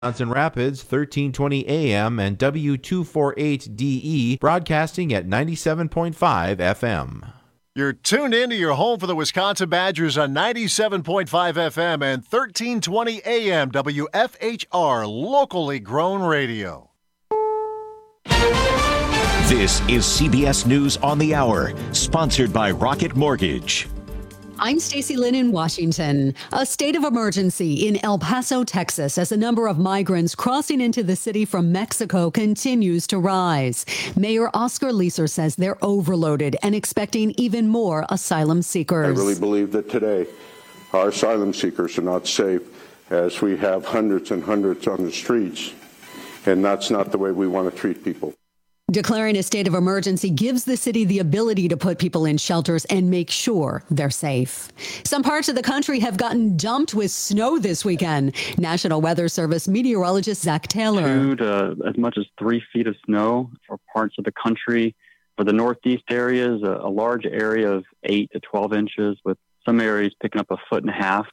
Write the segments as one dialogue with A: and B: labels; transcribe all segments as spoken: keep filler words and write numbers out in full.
A: Johnson Rapids, thirteen twenty A M and W two forty-eight D E, broadcasting at ninety-seven point five F M.
B: You're tuned into your home for the Wisconsin Badgers on ninety-seven point five F M and thirteen twenty A M W F H R, locally grown radio.
C: This is C B S News on the Hour, sponsored by Rocket Mortgage.
D: I'm Stacey Lynn in Washington. A state of emergency in El Paso, Texas, as the number of migrants crossing into the city from Mexico continues to rise. Mayor Oscar Leeser says they're overloaded and expecting even more asylum seekers.
E: I really believe that today our asylum seekers are not safe, as we have hundreds and hundreds on the streets, and that's not the way we want to treat people.
D: Declaring a state of emergency gives the city the ability to put people in shelters and make sure they're safe. Some parts of the country have gotten dumped with snow this weekend. National Weather Service meteorologist Zach Taylor.
F: Two to as much as three feet of snow for parts of the country. For the northeast areas, a, a large area of eight to twelve inches, with some areas picking up a foot and a half.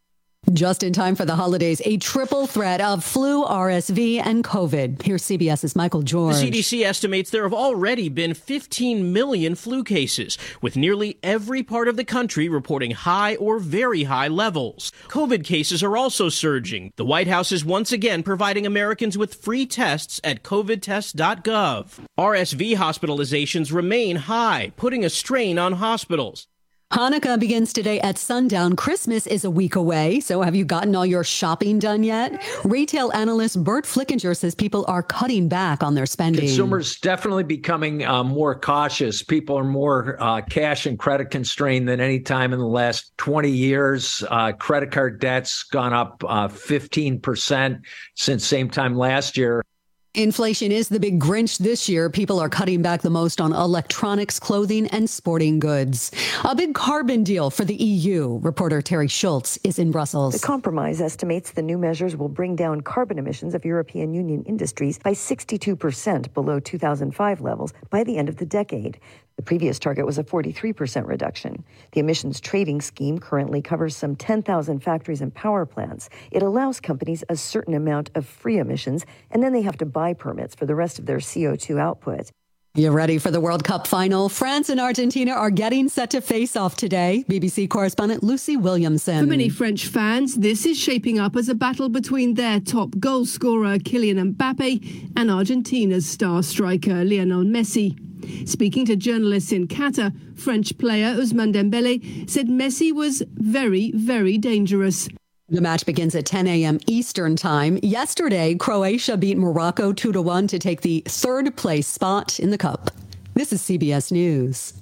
D: Just in time for the holidays, a triple threat of flu, R S V, and COVID. Here's CBS's Michael George.
G: The C D C estimates there have already been fifteen million flu cases, with nearly every part of the country reporting high or very high levels. COVID cases are also surging. The White House is once again providing Americans with free tests at covid test dot gov. R S V hospitalizations remain high, putting a strain on hospitals.
D: Hanukkah begins today at sundown. Christmas is a week away, so have you gotten all your shopping done yet? Retail analyst Bert Flickinger says people are cutting back on their spending.
H: Consumers definitely becoming uh, more cautious. People are more uh, cash and credit constrained than any time in the last twenty years. Uh, credit card debt's gone up uh, fifteen percent since same time last year.
D: Inflation is the big Grinch this year. People are cutting back the most on electronics, clothing, and sporting goods. A big carbon deal for the E U. Reporter Terry Schultz is in Brussels.
I: The compromise estimates the new measures will bring down carbon emissions of European Union industries by sixty-two percent below two thousand five levels by the end of the decade. The previous target was a forty-three percent reduction. The emissions trading scheme currently covers some ten thousand factories and power plants. It allows companies a certain amount of free emissions, and then they have to buy permits for the rest of their C O two output.
D: You ready for the World Cup final? France and Argentina are getting set to face off today. B B C correspondent Lucy Williamson.
J: For many French fans, this is shaping up as a battle between their top goal scorer, Kylian Mbappe, and Argentina's star striker, Lionel Messi. Speaking to journalists in Qatar, French player Ousmane Dembele said Messi was very, very dangerous.
D: The match begins at ten a.m. Eastern time. Yesterday, Croatia beat Morocco two to one to take the third place spot in the Cup. This is C B S News.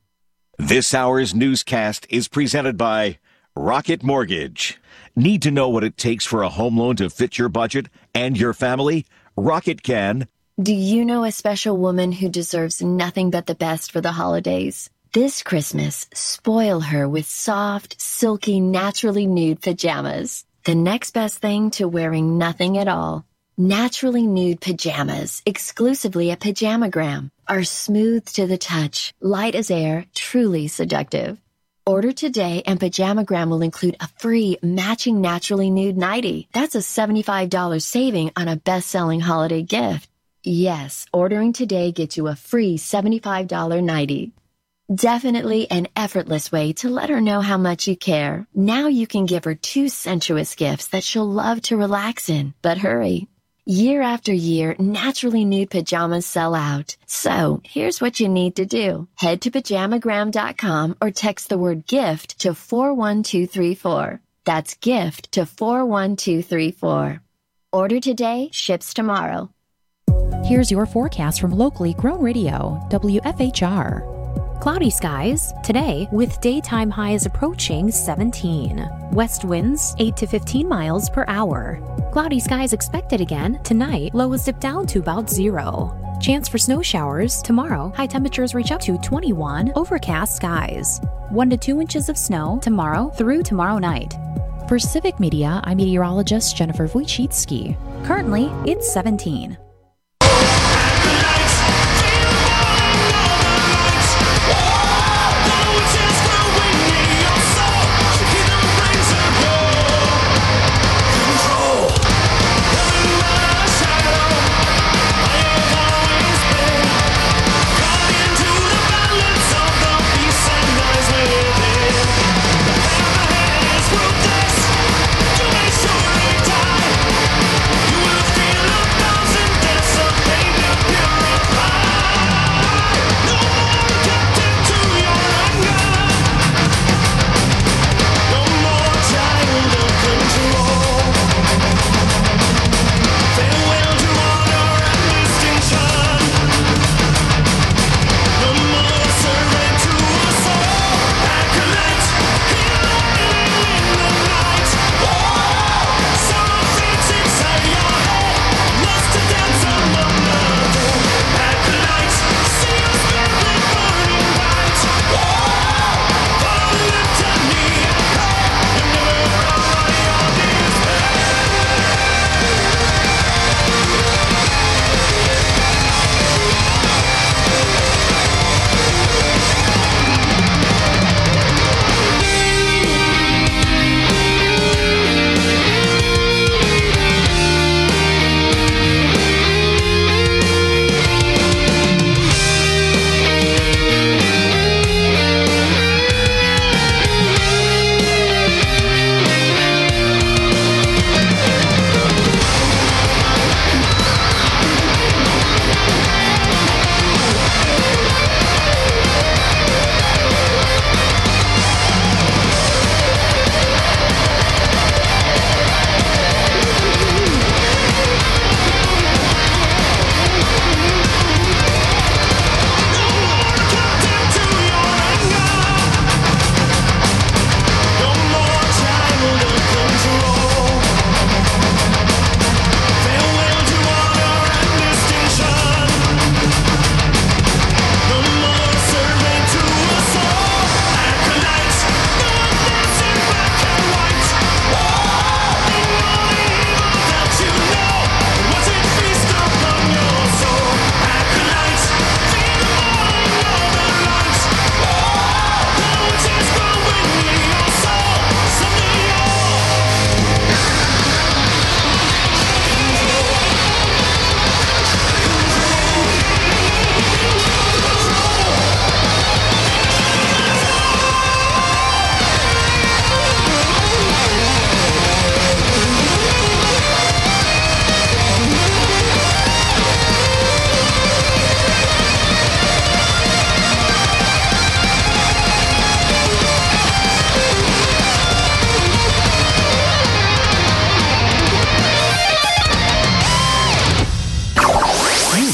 C: This hour's newscast is presented by Rocket Mortgage. Need to know what it takes for a home loan to fit your budget and your family? Rocket can.
K: Do you know a special woman who deserves nothing but the best for the holidays? This Christmas, spoil her with soft, silky, naturally nude pajamas. The next best thing to wearing nothing at all. Naturally nude pajamas, exclusively at Pajamagram, are smooth to the touch, light as air, truly seductive. Order today and Pajamagram will include a free matching naturally nude nightie. That's a seventy-five dollars saving on a best-selling holiday gift. Yes, ordering today gets you a free seventy-five dollars nightie. Definitely an effortless way to let her know how much you care. Now you can give her two sensuous gifts that she'll love to relax in. But hurry. Year after year, naturally nude pajamas sell out. So here's what you need to do. Head to pajamagram dot com or text the word gift to four one two three four. That's gift to four one two three four. Order today, ships tomorrow.
L: Here's your forecast from locally grown radio, W F H R. Cloudy skies today with daytime highs approaching seventeen. West winds eight to fifteen miles per hour. Cloudy skies expected again tonight. Lows dip down to about zero. Chance for snow showers tomorrow. High temperatures reach up to twenty-one. Overcast skies. one to two inches of snow tomorrow through tomorrow night. For Civic Media, I'm meteorologist Jennifer Wojcicki. Currently, it's seventeen.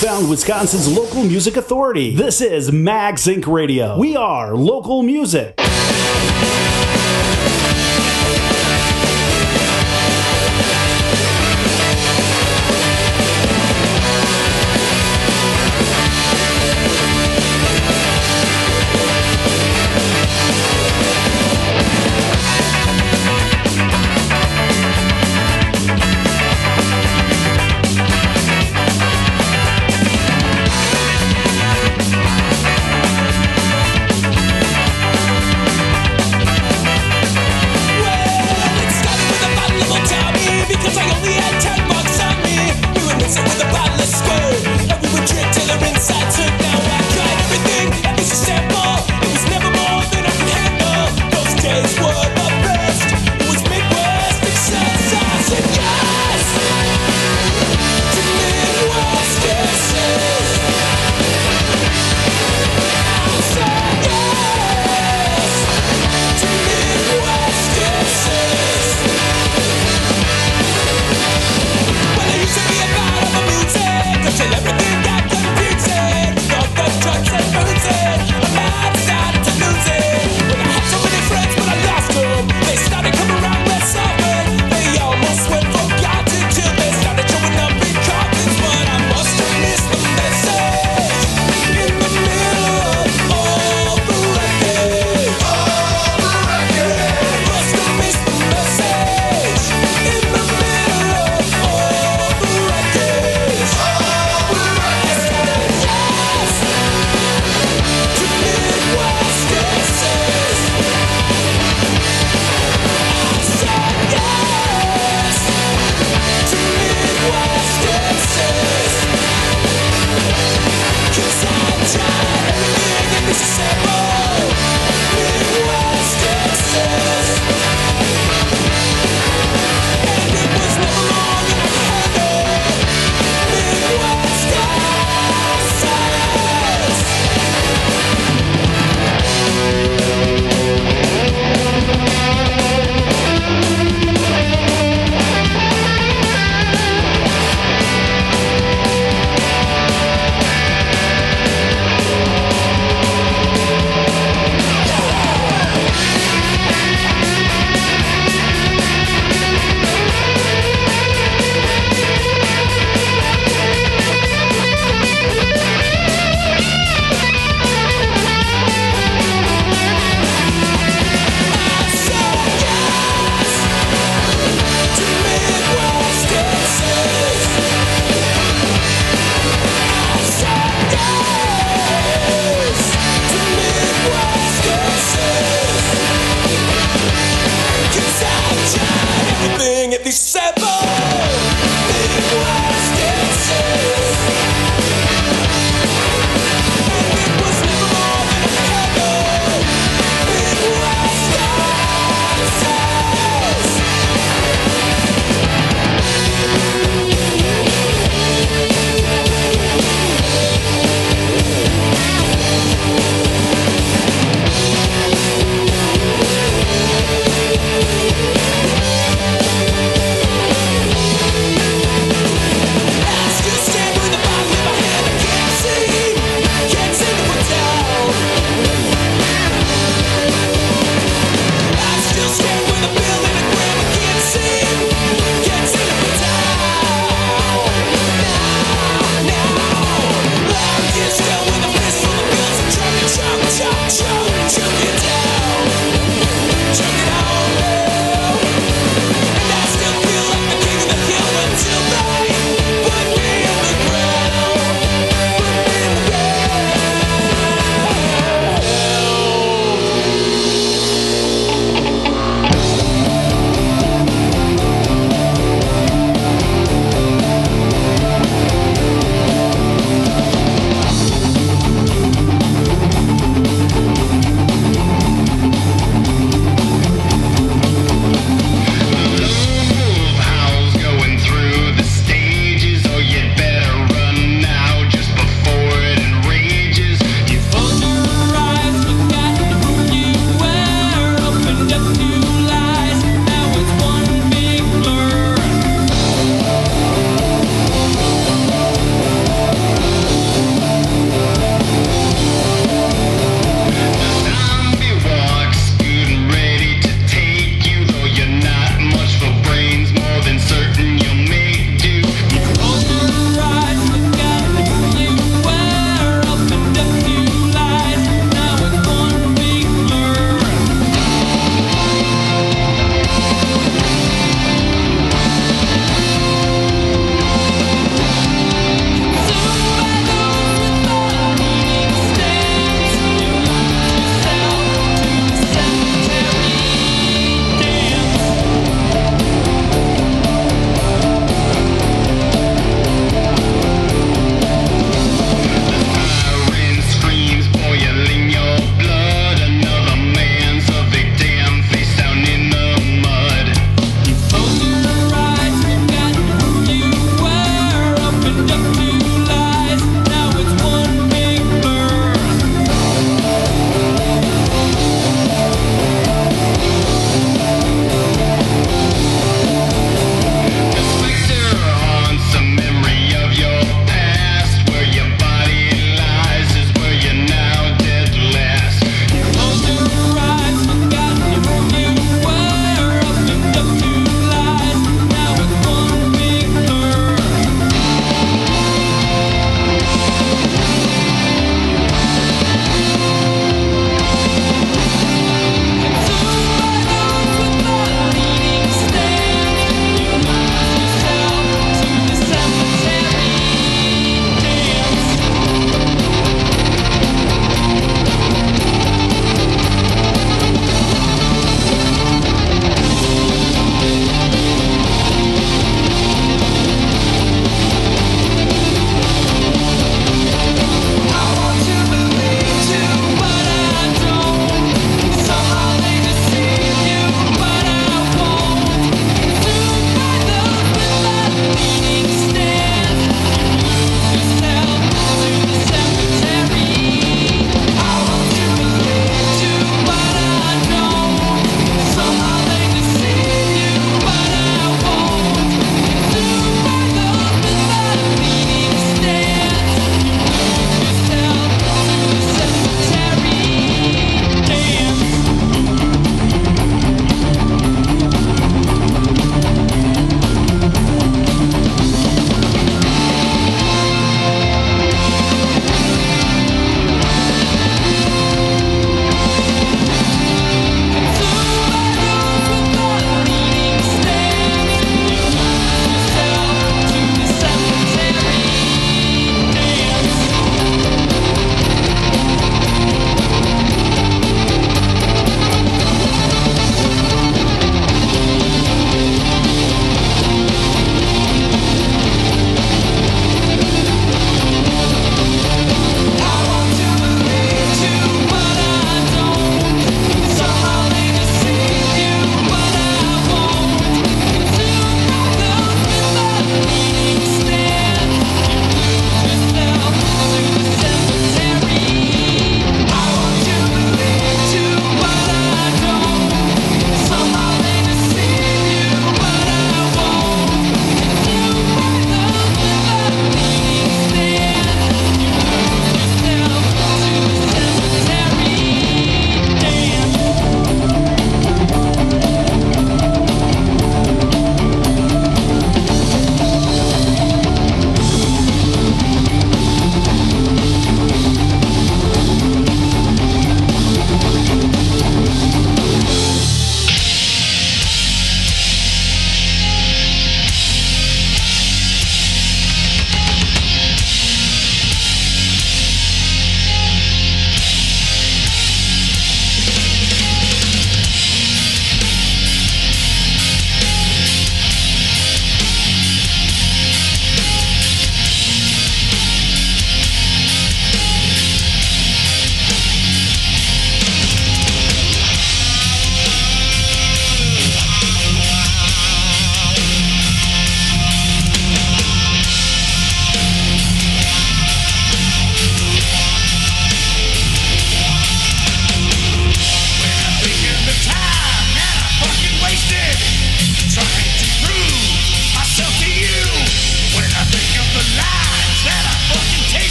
M: found Wisconsin's local music authority. This is MagZinc Radio. We are local music.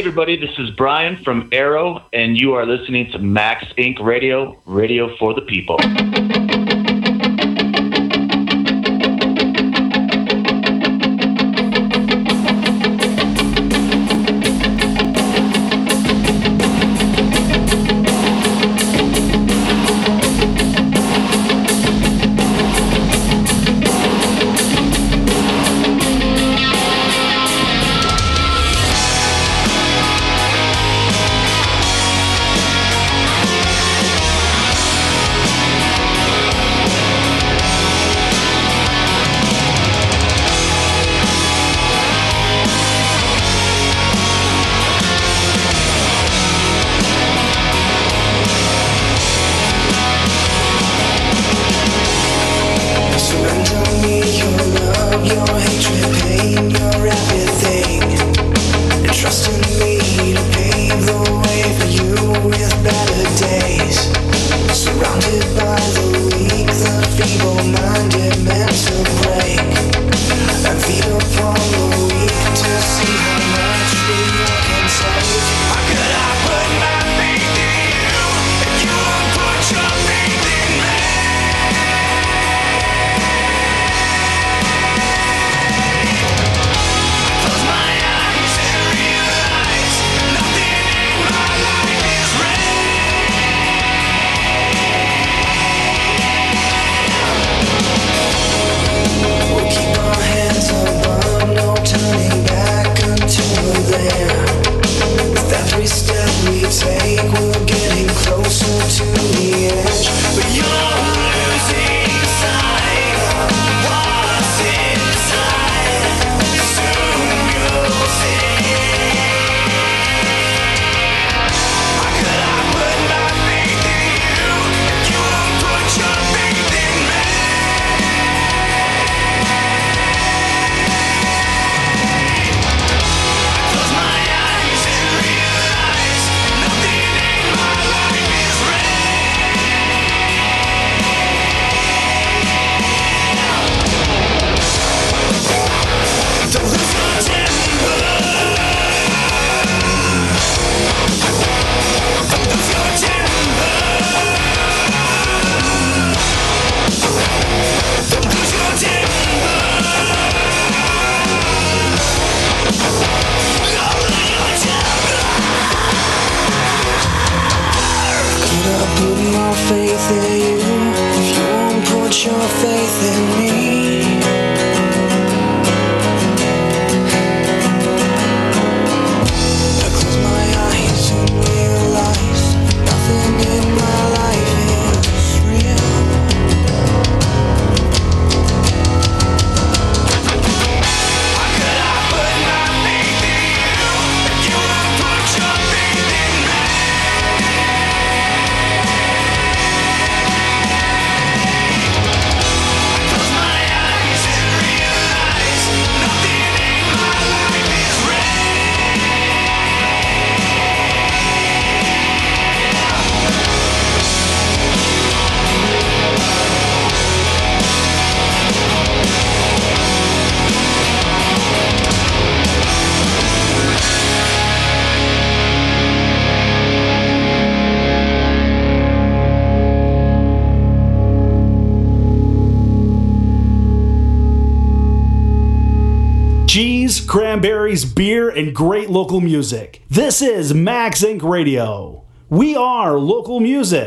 N: everybody. This is Brian from Arrow, and you are listening to Max Incorporated. Radio, radio for the people.
M: Cheese, cranberries, beer, and great local music. This is Max Incorporated. Radio. We are local music.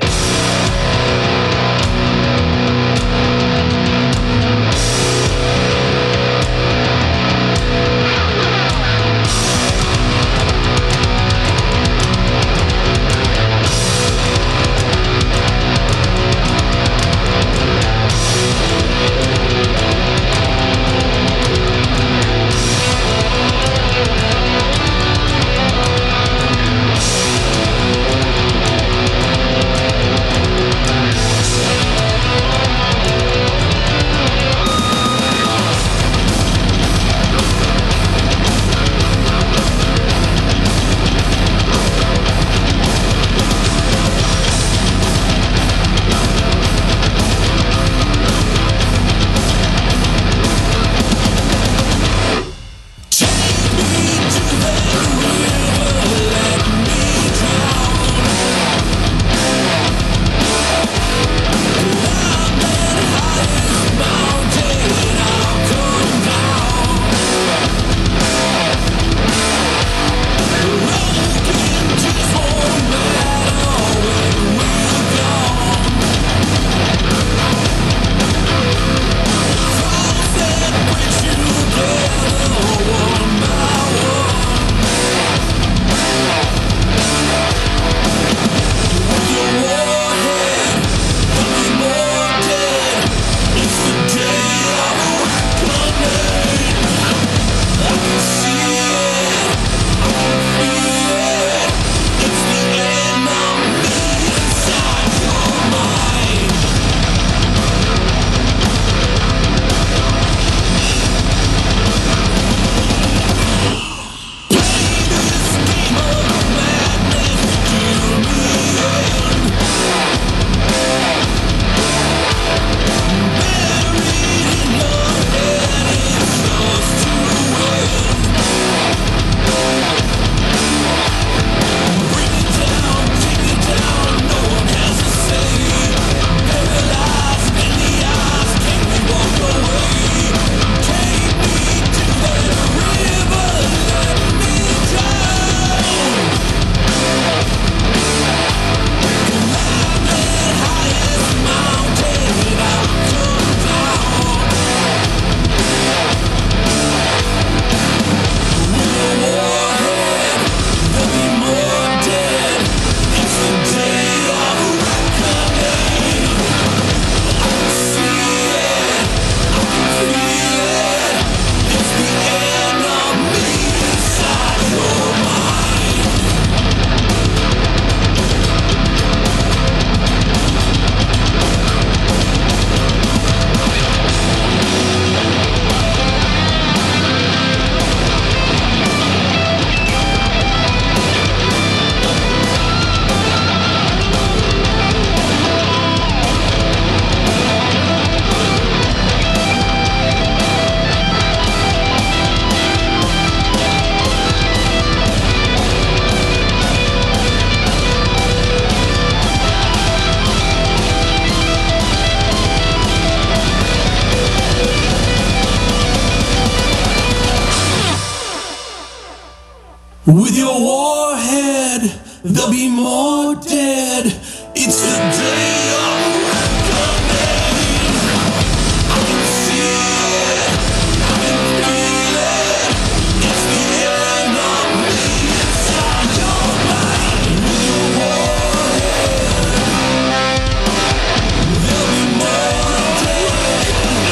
O: With your warhead, there'll be more dead. It's the day of reckoning. I can see it, I can feel it. It's the end of me inside your mind. With your warhead, there'll be more dead.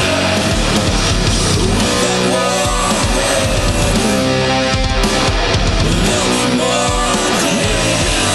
O: With that warhead, there'll be more dead.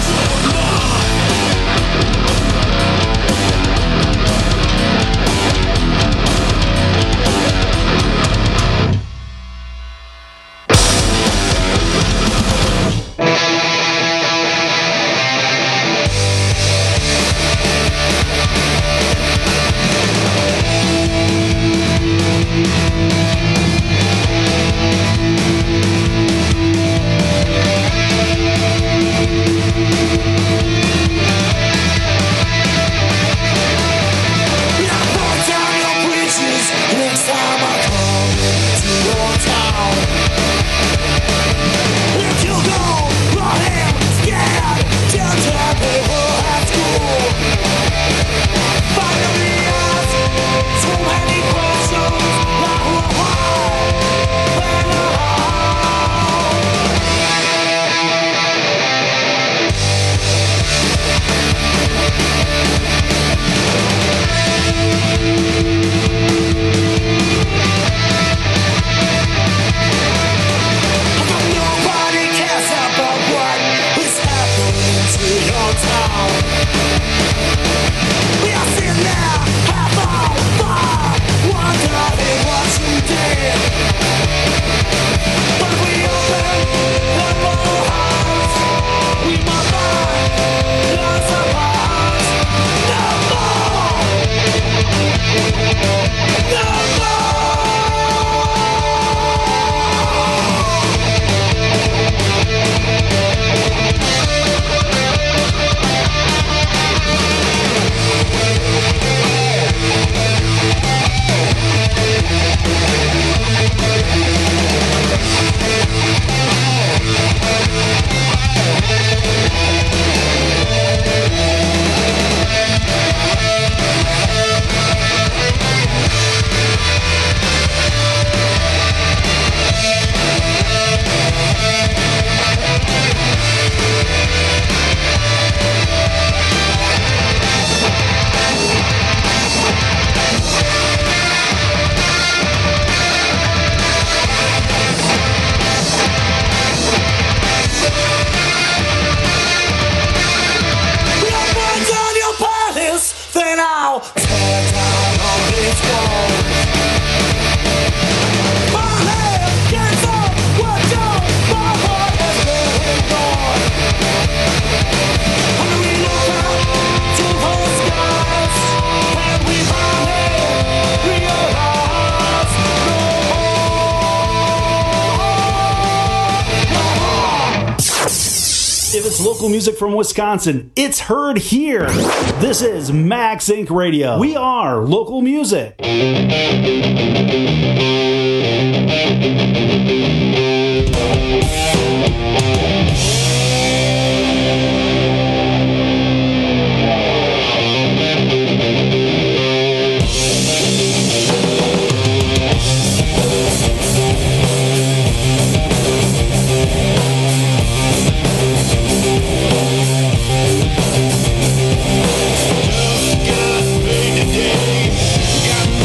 M: If it's local music from Wisconsin, it's heard here. This is Max Inc Radio. We are local music.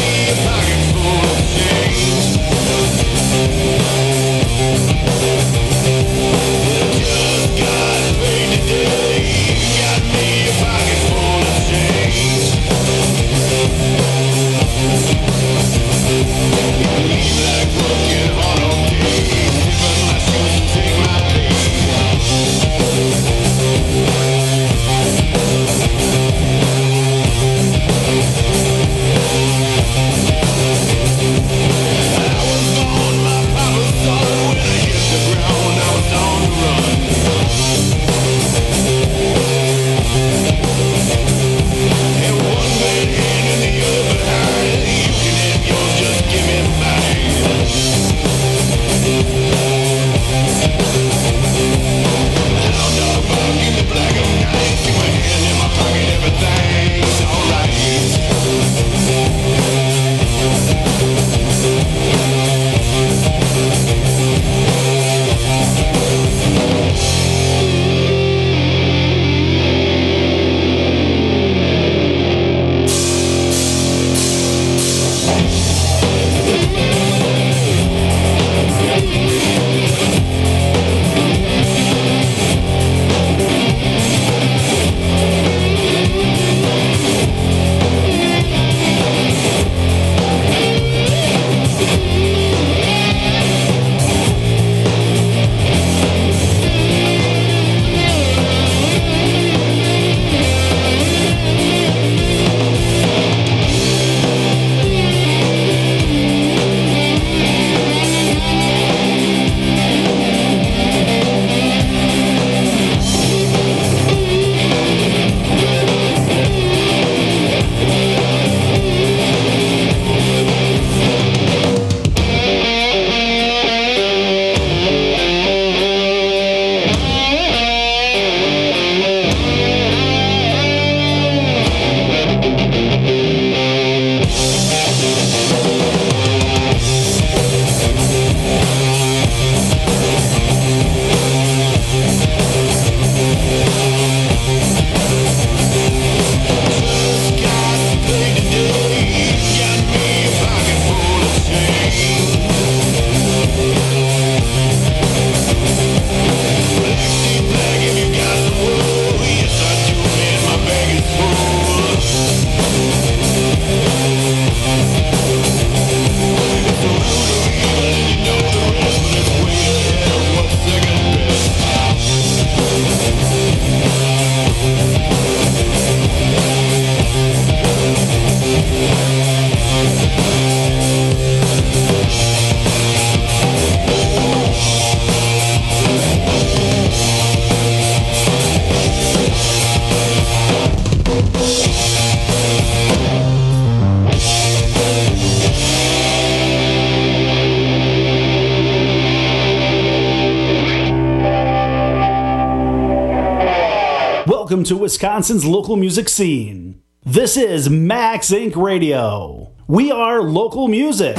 O: Got me a pocket full of change.
M: to Wisconsin's local music scene. This is Max Incorporated. Radio. We are local music.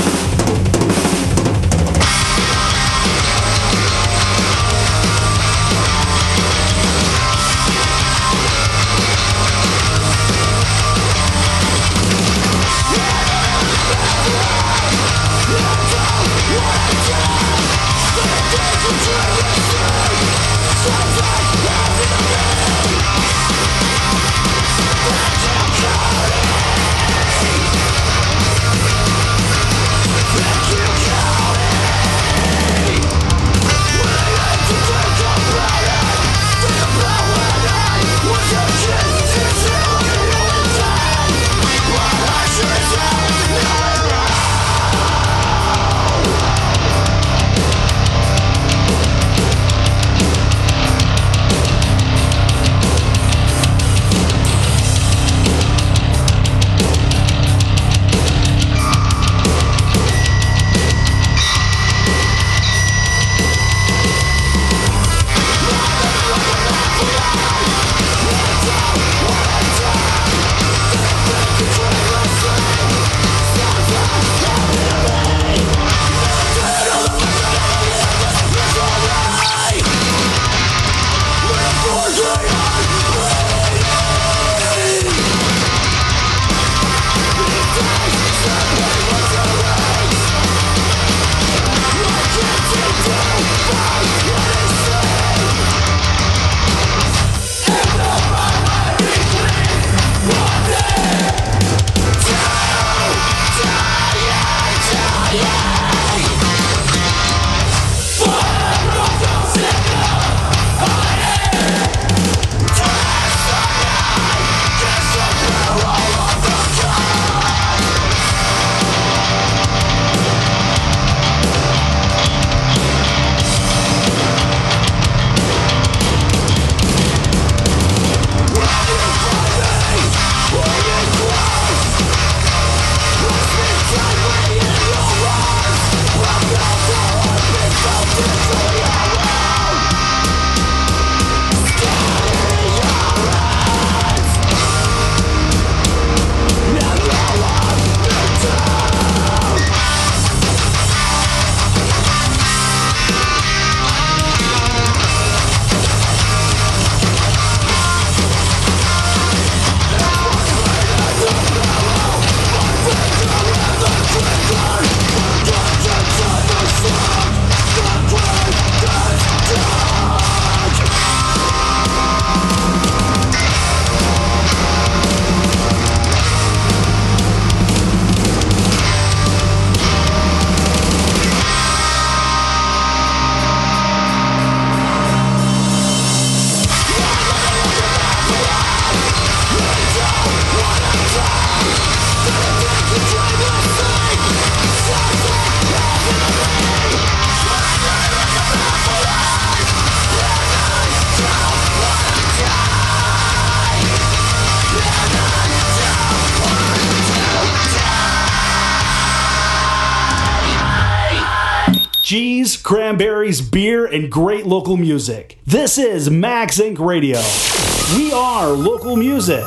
M: G's, cranberries, beer, and great local music. This is Max Incorporated. Radio. We are local music.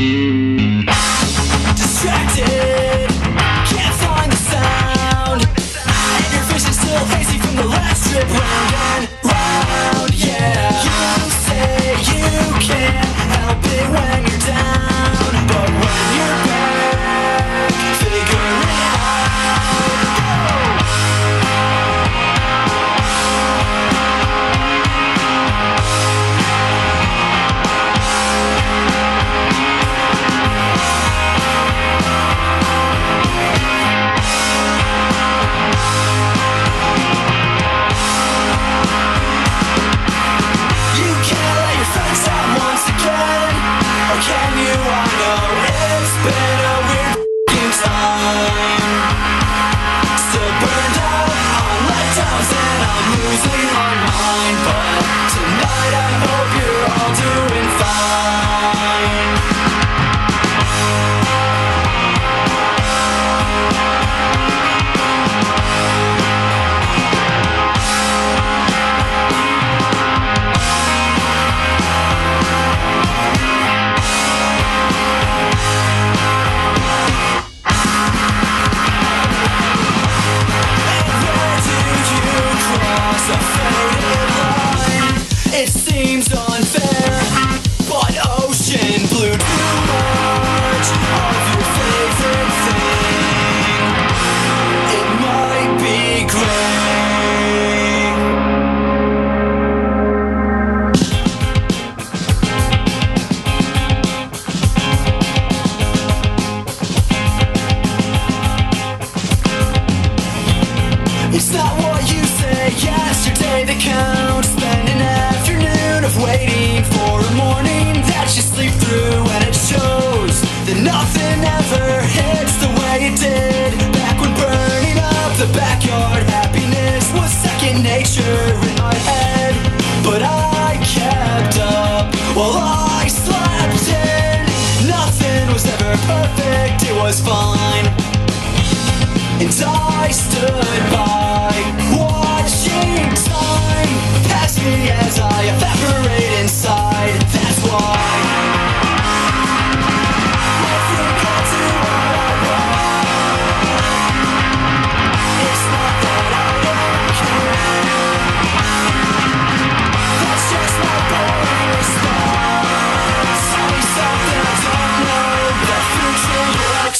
O: Distracted, can't find the sound, and your vision still hazy from the last trip round and round. Yeah, you say you can't help it when you're down, but when you're back, figure it out. were perfect, it was fine. And I stood by, watching time pass me as I evaporate inside. That's why nothing got to what I want. It's not that I don't care. That's just my boring response. Tell me something I don't know. The future looks.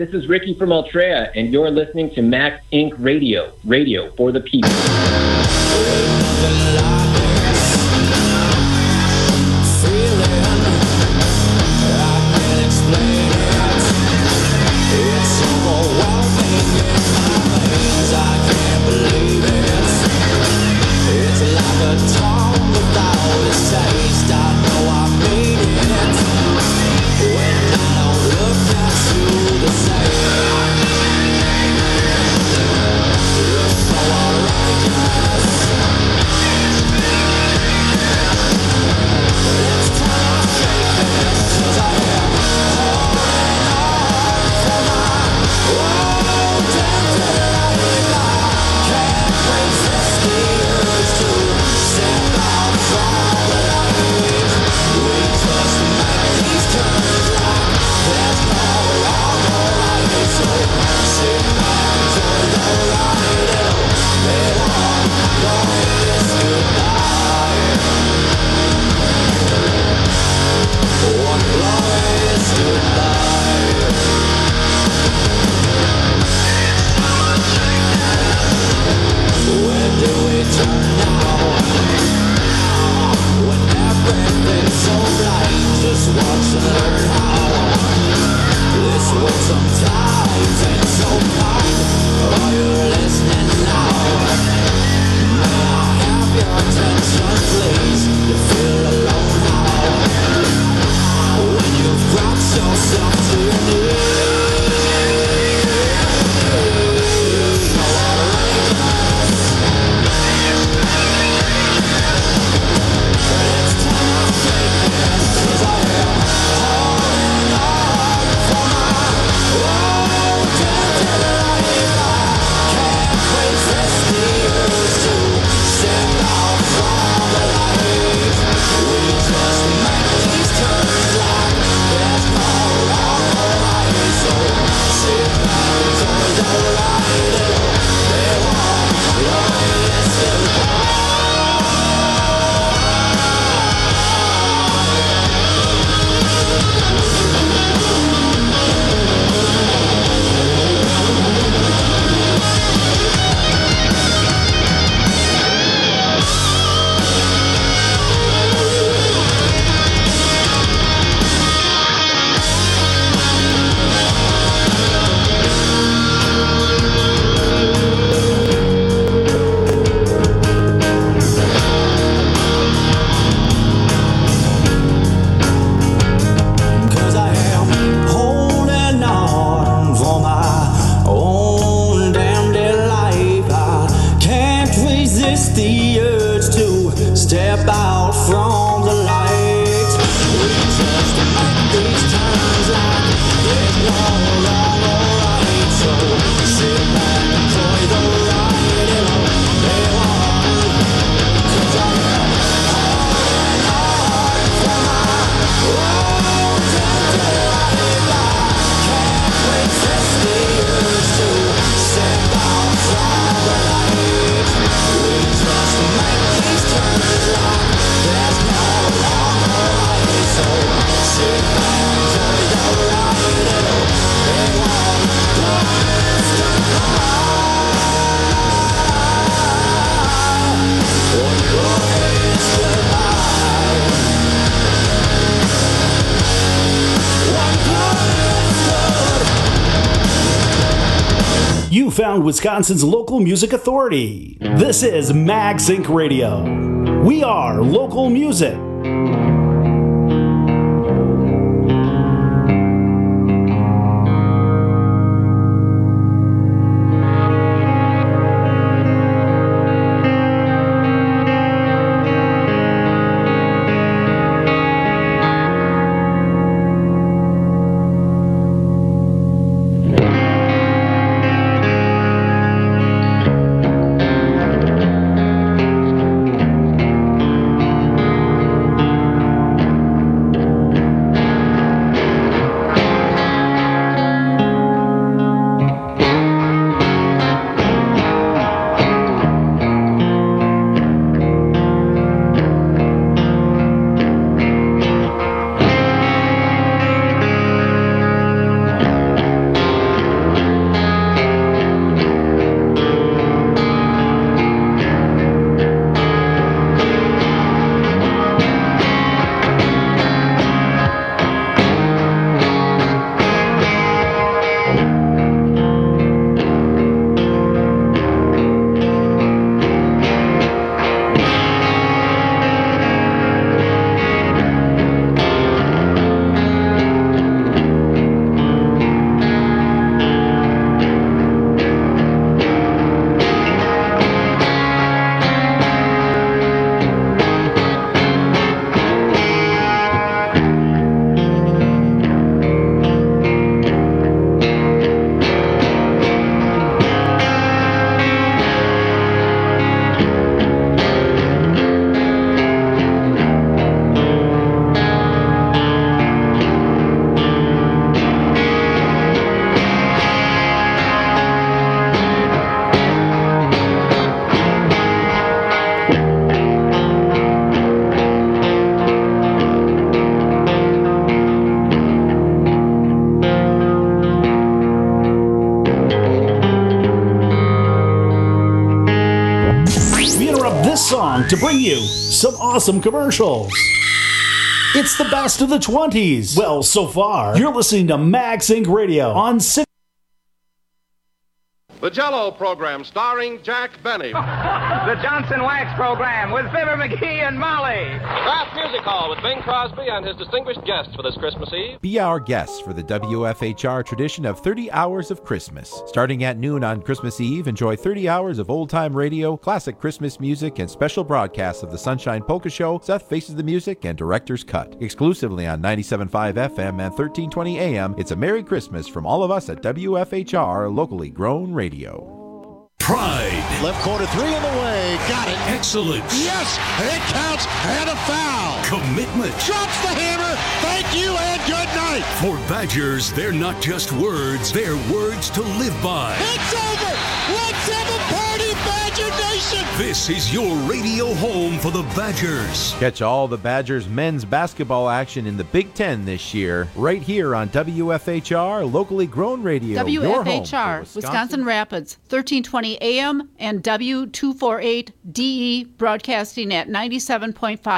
P: this is Ricky from Altrea, and you're listening to Max Incorporated. Radio, radio for the people.
M: You found Wisconsin's local music authority. This is Max Incorporated. Radio. We are local music. song to bring you some awesome commercials. It's the best of the twenties. Well, so far, you're listening to Max Incorporated. Radio on six.
Q: The Jell-O program starring Jack Benny.
R: The Johnson Wax program with Fibber McGee and Molly.
Q: Kraft Music Hall with Bing Crosby and his distinguished guests for this Christmas Eve.
A: Be our guest for the W F H R tradition of thirty hours of Christmas. Starting at noon on Christmas Eve, enjoy thirty hours of old-time radio, classic Christmas music, and special broadcasts of the Sunshine Polka Show, Seth Faces the Music, and Director's Cut. Exclusively on ninety-seven point five F M and thirteen twenty A M, it's a Merry Christmas from all of us at W F H R, locally grown radio.
S: Pride.
B: Left corner three in the way. Got it.
S: Excellence.
B: Yes, it counts and a foul.
S: Commitment.
B: Drops the hammer. Thank you and good night.
S: For Badgers, they're not just words, they're words to live by.
B: It's over. Let's have a party, Badger Nation.
S: This is your radio home for the Badgers.
A: Catch all the Badgers men's basketball action in the Big Ten this year, right here on W F H R, locally grown radio.
T: W F H R, Wisconsin. Wisconsin Rapids, thirteen twenty A M and W two forty-eight D E, broadcasting at ninety-seven point five